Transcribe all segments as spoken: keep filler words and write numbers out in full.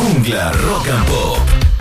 Jungla Rock and Pop.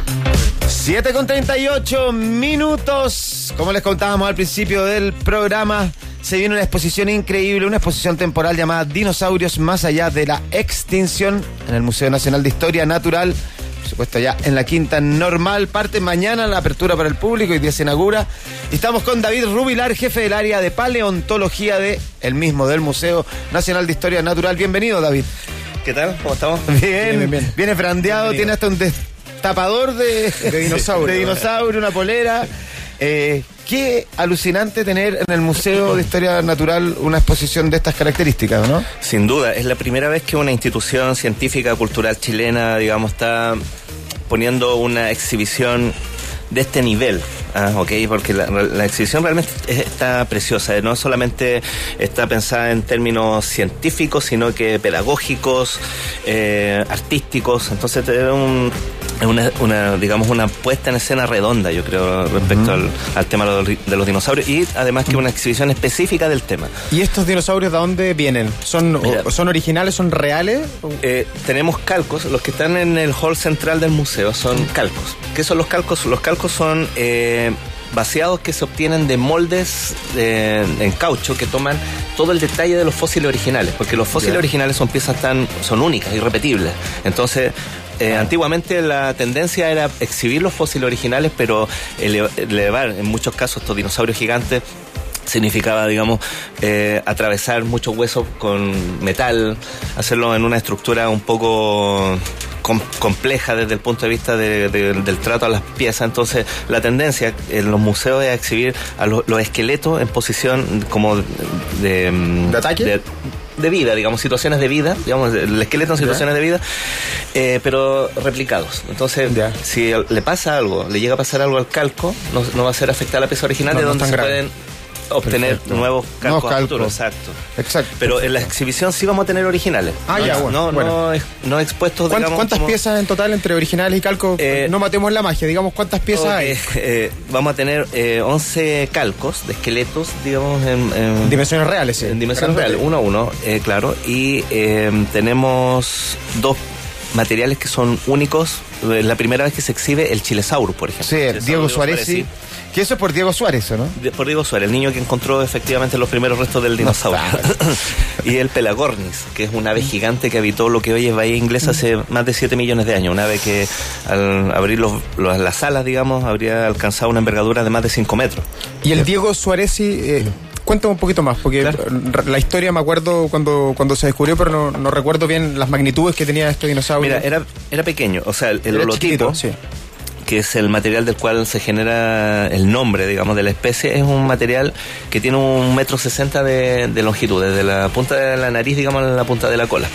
siete con treinta y ocho minutos. Como les contábamos al principio del programa, se viene una exposición increíble, una exposición temporal llamada Dinosaurios más allá de la extinción en el Museo Nacional de Historia Natural. Por supuesto, ya en la Quinta Normal. Parte mañana la apertura para el público y día se inaugura. Y estamos con David Rubilar, jefe del área de paleontología de el mismo del Museo Nacional de Historia Natural. Bienvenido, David. ¿Qué tal? ¿Cómo estamos? Bien, bien, bien, bien. Viene frandeado, tiene hasta un destapador de, de dinosaurio, de dinosaurio, una polera. Eh, qué alucinante tener en el Museo de Historia Natural una exposición de estas características, ¿no? Sin duda, es la primera vez que una institución científica, cultural chilena, digamos, está poniendo una exhibición de este nivel. Ah, ok, porque la, la exhibición realmente está preciosa, no solamente está pensada en términos científicos, sino que pedagógicos, eh, artísticos. Entonces es un, una, una, digamos, una puesta en escena redonda, yo creo, respecto uh-huh. al, al tema de los, de los dinosaurios, y además que una exhibición específica del tema. ¿Y estos dinosaurios de dónde vienen? ¿Son, Mira, ¿son originales, son reales? Eh, tenemos calcos, los que están en el hall central del museo son calcos. ¿Qué son los calcos? Los calcos son Eh, vaciados que se obtienen de moldes de, en caucho que toman todo el detalle de los fósiles originales, porque los fósiles yeah. originales son piezas tan son únicas, irrepetibles. Entonces eh, ah. antiguamente la tendencia era exhibir los fósiles originales, pero ele- elevar en muchos casos estos dinosaurios gigantes significaba, digamos, eh, atravesar muchos huesos con metal, hacerlo en una estructura un poco com- compleja desde el punto de vista de, de, del trato a las piezas. Entonces, la tendencia en los museos es a exhibir a lo, los esqueletos en posición como de... ¿De, ¿De ataque? De, de vida, digamos, situaciones de vida, digamos, el esqueleto en situaciones yeah. de vida, eh, pero replicados. Entonces, yeah. si le pasa algo, le llega a pasar algo al calco, no, no va a ser afectar a la pieza original, no, de donde no se grave. pueden obtener Perfecto. nuevos calcos no, a futuro, exacto. Exacto. Pero en la exhibición sí vamos a tener originales. Ah, no, ya, bueno. No, bueno. no, no expuestos, ¿Cuántas, digamos, ¿Cuántas como... piezas en total entre originales y calcos? Eh, no matemos la magia, digamos, ¿cuántas piezas okay. hay? Eh, vamos a tener eh, once calcos de esqueletos, digamos, en... en dimensiones reales, sí. En dimensiones reales, uno a uno, eh, claro. Y eh, tenemos dos materiales que son únicos. La primera vez que se exhibe el Chilesaurus, por ejemplo. Sí, Diego, Diego Suárez, sí. Que eso es por Diego Suárez, ¿no? De, por Diego Suárez, el niño que encontró efectivamente los primeros restos del dinosaurio. No, y el Pelagornis, que es un ave gigante que habitó lo que hoy es Bahía Inglesa hace más de siete millones de años. Un ave que al abrir los, los, las alas, digamos, habría alcanzado una envergadura de más de cinco metros. Y el Diego Suárez, eh, cuéntame un poquito más, porque claro. la historia me acuerdo cuando, cuando se descubrió, pero no, no recuerdo bien las magnitudes que tenía este dinosaurio. Mira, era, era pequeño, o sea, el, el holotipo, chiquito, sí. que es el material del cual se genera el nombre, digamos, de la especie, es un material que tiene un metro sesenta de, de longitud, desde la punta de la nariz, digamos, a la punta de la cola.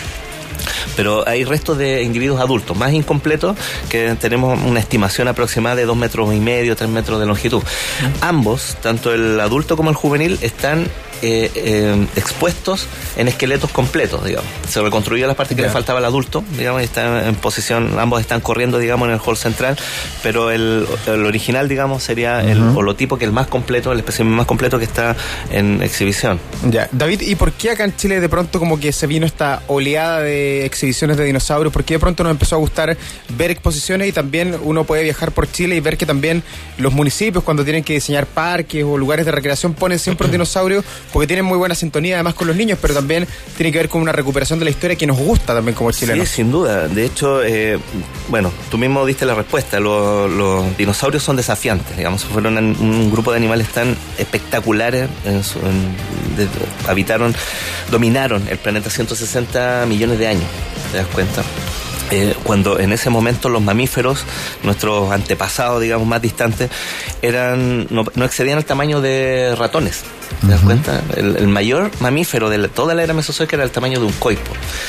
Pero hay restos de individuos adultos más incompletos que tenemos una estimación aproximada de dos metros y medio, tres metros de longitud. Ambos, tanto el adulto como el juvenil, están eh, eh, expuestos en esqueletos completos, digamos. Se reconstruyó la parte que yeah. le faltaba al adulto, digamos, y están en posición, ambos están corriendo, digamos, en el hall central, pero el, el original, digamos, sería uh-huh. el holotipo, que es el más completo, el espécimen más completo que está en exhibición. Ya, David, ¿y por qué acá en Chile de pronto como que se vino esta oleada de exhibiciones de dinosaurios? ¿Por qué de pronto nos empezó a gustar ver exposiciones y también uno puede viajar por Chile y ver que también los municipios, cuando tienen que diseñar parques o lugares de recreación, ponen siempre un dinosaurio porque tienen muy buena sintonía además con los niños, pero también tiene que ver con una recuperación de la historia que nos gusta también como chilenos? Sí, sin duda. De hecho, eh, bueno, tú mismo diste la respuesta. Los, los dinosaurios son desafiantes, digamos, fueron un, un grupo de animales tan espectaculares, en su, en, de, habitaron, dominaron el planeta ciento sesenta millones de años. ¿Te das cuenta? Eh, cuando en ese momento los mamíferos, nuestros antepasados, digamos, más distantes, eran no, no excedían el tamaño de ratones. ¿Te das uh-huh. cuenta? El, el mayor mamífero de la, toda la era mesozoica era el tamaño de un coipo.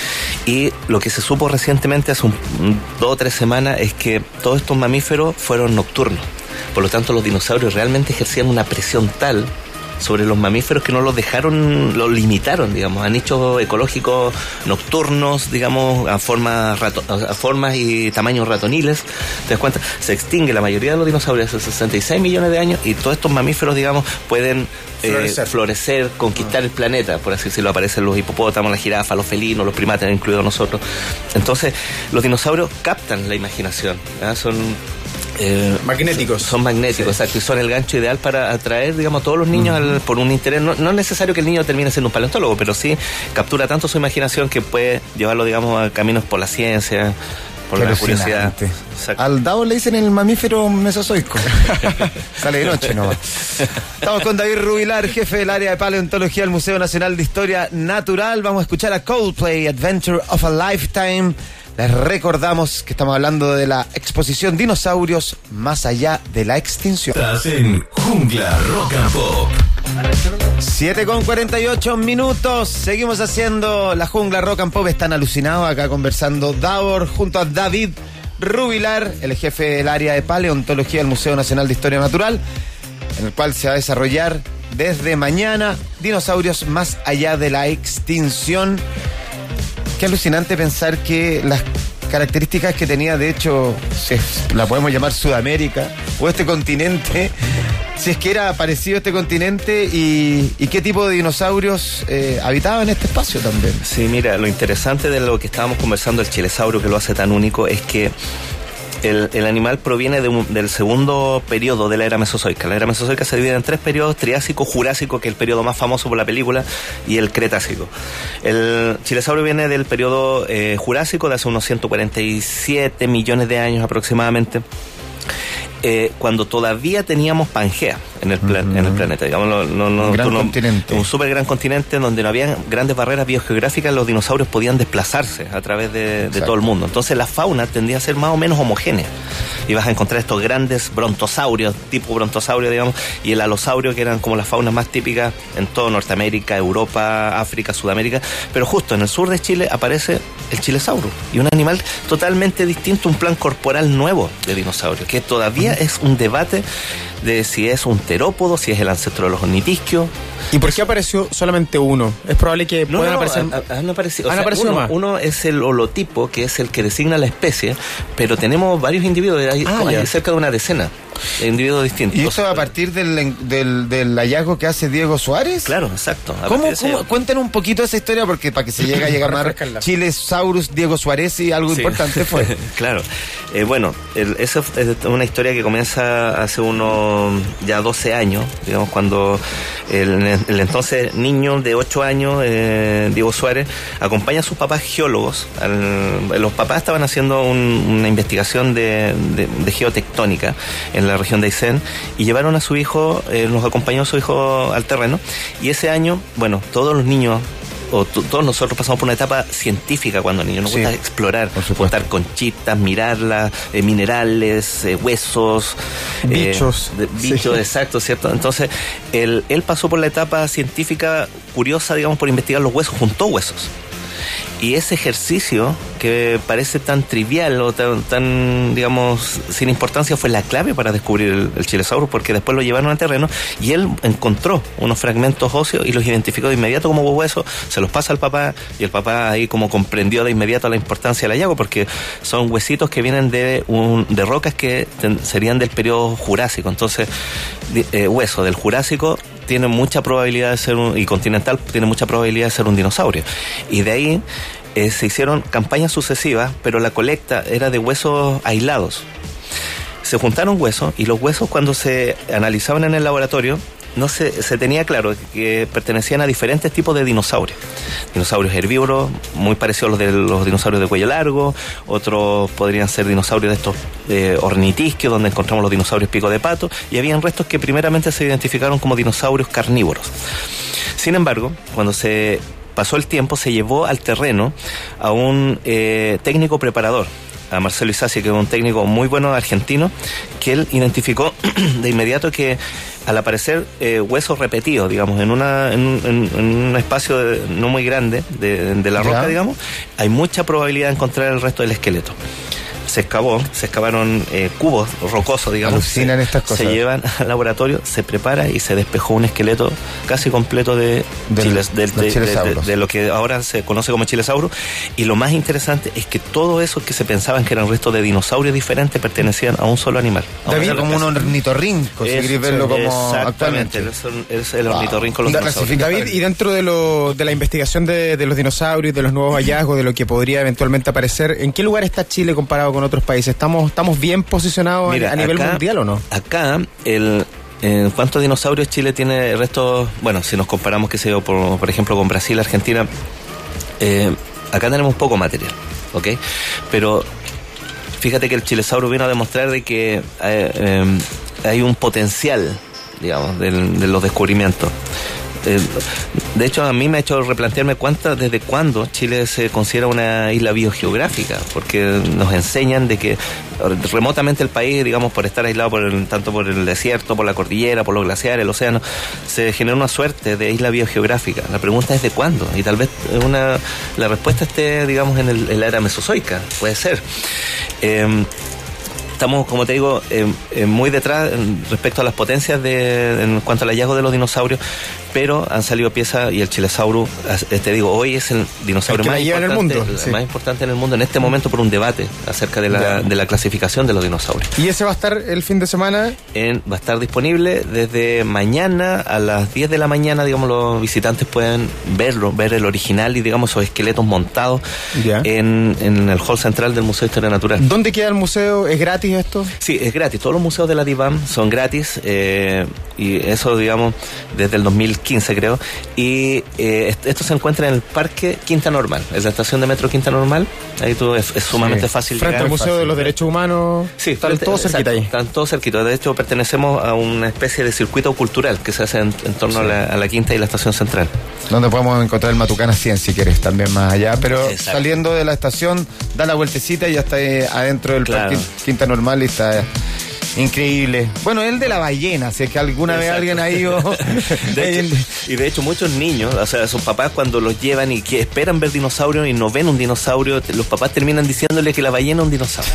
Y lo que se supo recientemente, hace un, un, dos o tres semanas, es que todos estos mamíferos fueron nocturnos. Por lo tanto, los dinosaurios realmente ejercían una presión tal sobre los mamíferos que no los dejaron, los limitaron, digamos, a nichos ecológicos nocturnos, digamos, a formas rato, a formas y tamaños ratoniles. ¿Te das cuenta? Se extingue la mayoría de los dinosaurios hace sesenta y seis millones de años, y todos estos mamíferos, digamos, pueden eh, florecer. florecer, conquistar uh-huh. el planeta, por así decirlo. Aparecen los hipopótamos, las jirafas, los felinos, los primates, incluidos nosotros. Entonces, los dinosaurios captan la imaginación, ¿eh? Son Eh, magnéticos. Son, son magnéticos, sí. Exacto, y son el gancho ideal para atraer, digamos, a todos los niños uh-huh. al, por un interés. No, no es necesario que el niño termine siendo un paleontólogo, pero sí captura tanto su imaginación que puede llevarlo, digamos, a caminos por la ciencia, por Qué la curiosidad. Al Davo le dicen el mamífero mesozoico. Sale de noche nomás. Estamos con David Rubilar, jefe del área de paleontología del Museo Nacional de Historia Natural. Vamos a escuchar a Coldplay, Adventure of a Lifetime. Les recordamos que estamos hablando de la exposición Dinosaurios más allá de la extinción. Estás en Jungla Rock and Pop. siete con cuarenta y ocho minutos. Seguimos haciendo la Jungla Rock and Pop. Están alucinados acá conversando Davor junto a David Rubilar, el jefe del área de paleontología del Museo Nacional de Historia Natural, en el cual se va a desarrollar desde mañana Dinosaurios más allá de la extinción. Qué alucinante pensar que las características que tenía, de hecho, si la podemos llamar Sudamérica, o este continente, si es que era parecido a este continente, y, y qué tipo de dinosaurios eh, habitaban en este espacio también. Sí, mira, lo interesante de lo que estábamos conversando, el chilesaurio, que lo hace tan único, es que El, el animal proviene de un, del segundo periodo de la era mesozoica. La era mesozoica se divide en tres periodos: Triásico, Jurásico, que es el periodo más famoso por la película, y el Cretácico. El chilesaurio viene del periodo eh, Jurásico, de hace unos ciento cuarenta y siete millones de años aproximadamente. Eh, cuando todavía teníamos Pangea en el, plan, uh-huh. en el planeta, digamos, no, no, no, un gran no, continente. Un súper gran continente donde no había grandes barreras biogeográficas. Los dinosaurios podían desplazarse a través de, de todo el mundo. Entonces la fauna tendía a ser más o menos homogénea. Ibas a encontrar estos grandes brontosaurios, tipo brontosaurio, digamos, y el alosaurio, que eran como las faunas más típicas en todo Norteamérica, Europa, África, Sudamérica. Pero justo en el sur de Chile aparece el chilesauro, y un animal totalmente distinto, un plan corporal nuevo de dinosaurio, que todavía es un debate de si es un terópodo, si es el ancestro de los ornitisquios. ¿Y por qué apareció solamente uno? Es probable que no, puedan no, aparecer... Han, han aparecido, ¿Han o sea, aparecido uno, más? Uno es el holotipo, que es el que designa la especie, pero tenemos varios individuos, hay, ah, hay cerca de una decena de individuos distintos. ¿Y esto a partir del, del, del hallazgo que hace Diego Suárez? Claro, exacto. ¿Cómo, cómo? Cuéntenos un poquito esa historia, porque para que se llegue a llegar más Chilesaurus, Diego Suárez, y algo sí. importante fue. Claro. Eh, bueno, el, esa es una historia que comienza hace unos ya doce años, digamos, cuando el, el entonces niño de ocho años, eh, Diego Suárez, acompaña a sus papás geólogos. Al, los papás estaban haciendo un, una investigación de, de, de geotectónica en la región de Aysén, y llevaron a su hijo, eh, nos acompañó a su hijo al terreno, y ese año, bueno, todos los niños, o t- todos nosotros pasamos por una etapa científica cuando niños, nos sí, gusta explorar, contar conchitas, mirarlas, eh, minerales, eh, huesos, bichos, eh, de, bichos, sí. Exacto, ¿cierto? Entonces, él, él pasó por la etapa científica curiosa, digamos, por investigar los huesos, juntó huesos. Y ese ejercicio, que parece tan trivial o tan, tan, digamos, sin importancia, fue la clave para descubrir el, el chilesaurus, porque después lo llevaron al terreno y él encontró unos fragmentos óseos y los identificó de inmediato como huesos, se los pasa al papá, y el papá ahí como comprendió de inmediato la importancia del hallazgo, porque son huesitos que vienen de, un, de rocas que ten, serían del periodo Jurásico. Entonces, eh, hueso del Jurásico tiene mucha probabilidad de ser un, y continental tiene mucha probabilidad de ser un dinosaurio. Y de ahí eh, se hicieron campañas sucesivas, pero la colecta era de huesos aislados. Se juntaron huesos, y los huesos, cuando se analizaban en el laboratorio, no se, se tenía claro que pertenecían a diferentes tipos de dinosaurios. Dinosaurios herbívoros, muy parecidos a los de los dinosaurios de cuello largo. Otros podrían ser dinosaurios de estos eh, ornitisquios, donde encontramos los dinosaurios pico de pato, y habían restos que primeramente se identificaron como dinosaurios carnívoros. Sin embargo, cuando se pasó el tiempo, se llevó al terreno a un eh, técnico preparador, a Marcelo Isasi, que es un técnico muy bueno argentino, que él identificó de inmediato que al aparecer eh, huesos repetidos, digamos, en una en, en, en un espacio de, no muy grande de, de la roca, ¿ya?, digamos, hay mucha probabilidad de encontrar el resto del esqueleto. se excavó, se excavaron eh, cubos rocosos, digamos. Alucinan se, estas cosas. Se llevan al laboratorio, se prepara y se despejó un esqueleto casi completo de, Del, chiles, del, de, de, de, de lo que ahora se conoce como chilesauro. Y lo más interesante es que todo eso que se pensaban que eran restos de dinosaurios diferentes pertenecían a un solo animal. David, como un ornitorrinco, si queréis verlo como actualmente. Es, es el ornitorrinco wow. Los dinosaurios. David, y dentro de, lo, de la investigación de, de los dinosaurios, de los nuevos hallazgos, de lo que podría eventualmente aparecer, ¿en qué lugar está Chile comparado con otros países? ¿Estamos, estamos bien posicionados Mira, a nivel acá, mundial o no? Acá, el... En cuanto a dinosaurios, Chile tiene restos, bueno, si nos comparamos, que sé yo, por, por ejemplo, con Brasil, Argentina, eh, acá tenemos poco material, ¿ok? Pero fíjate que el chilesauro vino a demostrar de que eh, eh, hay un potencial, digamos, de, de los descubrimientos. Eh, de hecho, a mí me ha hecho replantearme cuánta, desde cuándo Chile se considera una isla biogeográfica, porque nos enseñan de que remotamente el país, digamos, por estar aislado por el, tanto por el desierto, por la cordillera, por los glaciares, el océano, se genera una suerte de isla biogeográfica. La pregunta es de cuándo, y tal vez una, la respuesta esté, digamos, en, el, en la era mesozoica, puede ser. Eh, Estamos, como te digo, eh, eh, muy detrás respecto a las potencias de, en cuanto al hallazgo de los dinosaurios, pero han salido piezas y el chilesauro, te digo, hoy es el dinosaurio más importante, en el mundo, sí. más importante en el mundo en este momento por un debate acerca de la, de la clasificación de los dinosaurios. ¿Y ese va a estar el fin de semana? En, va a estar disponible desde mañana a las diez de la mañana, digamos, los visitantes pueden verlo, ver el original y, digamos, esos esqueletos montados en, en el hall central del Museo de Historia Natural. ¿Dónde queda el museo? ¿Es gratis esto? Sí, es gratis. Todos los museos de la DIVAM son gratis eh, y eso, digamos, desde el dos mil quince, creo. Y eh, esto se encuentra en el Parque Quinta Normal, es la estación de metro Quinta Normal. Ahí tú, es, es sumamente sí. fácil frente llegar. al Museo fácil. de los Derechos Humanos. Sí, están frente, todos cerquita ahí. Están todos cerquitos. De hecho, pertenecemos a una especie de circuito cultural que se hace en, en torno sí. a, la, a la Quinta y la estación central. Donde podemos encontrar el Matucana cien, si quieres, también más allá. Pero exacto. Saliendo de la estación, da la vueltecita y ya está ahí adentro del claro. Parque Quinta Normal y está... Increíble. Bueno, el de la ballena, si es que alguna Exacto. vez alguien ha ido. De hecho, y de hecho muchos niños, o sea, sus papás cuando los llevan y que esperan ver dinosaurios y no ven un dinosaurio, los papás terminan diciéndole que la ballena es un dinosaurio.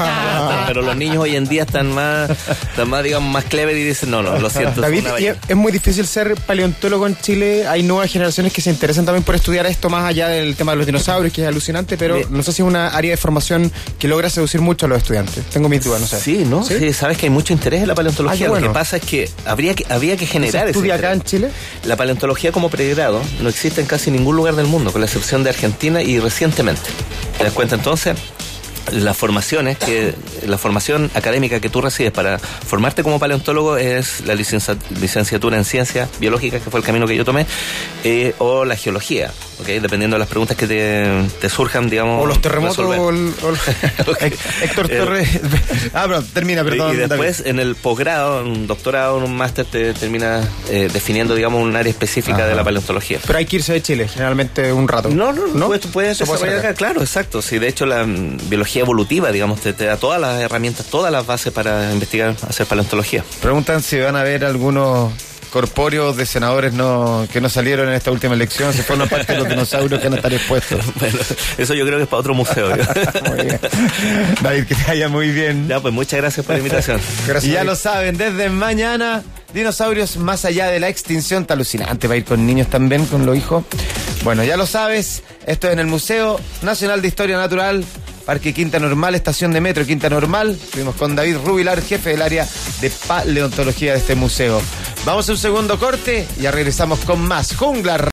Pero los niños hoy en día están más, están más, digamos, más clever y dicen, no, no, lo siento. David, es, es muy difícil ser paleontólogo en Chile. Hay nuevas generaciones que se interesan también por estudiar esto más allá del tema de los dinosaurios, que es alucinante, pero no sé si es una área de formación que logra seducir mucho a los estudiantes. Tengo mis dudas, no sé. Sí, ¿no? Sí, sí, sabes que hay mucho interés en la paleontología. Ah, bueno. Lo que pasa es que habría que, habría que generar ¿Se estudia acá en Chile? La paleontología como pregrado no existe en casi ningún lugar del mundo, con la excepción de Argentina y recientemente. ¿Te das cuenta entonces? Las formaciones, que la formación académica que tú recibes para formarte como paleontólogo es la licencia, licenciatura en ciencias biológicas, que fue el camino que yo tomé, eh, o la geología, ¿okay? Dependiendo de las preguntas que te, te surjan, digamos. O los terremotos, o el, o el... Héctor Torres. Ah, pero termina, perdón. Y después, David. En el posgrado, un doctorado, un máster, te termina eh, definiendo, digamos, un área específica Ajá. de la paleontología. Pero hay que irse de Chile, generalmente un rato. No, no, no. Puedes, puedes desarrollar acá, claro, exacto. Sí, de hecho, la um, biología evolutiva, digamos, te, te da todas las herramientas, todas las bases para investigar, hacer paleontología. Preguntan si van a ver algunos corpóreos de senadores no que no salieron en esta última elección, se fueron parte de los dinosaurios que van a estar expuestos. Bueno, eso yo creo que es para otro museo. Muy bien. David, que te vaya muy bien. Ya, pues muchas gracias por la invitación. Gracias, y ya David. Lo saben, desde mañana, dinosaurios más allá de la extinción. Está alucinante, va a ir con niños también, con los hijos. Bueno, ya lo sabes, esto es en el Museo Nacional de Historia Natural, Parque Quinta Normal, estación de metro Quinta Normal. Estuvimos con David Rubilar, jefe del área de paleontología de este museo. Vamos a un segundo corte y ya regresamos con más Jungla.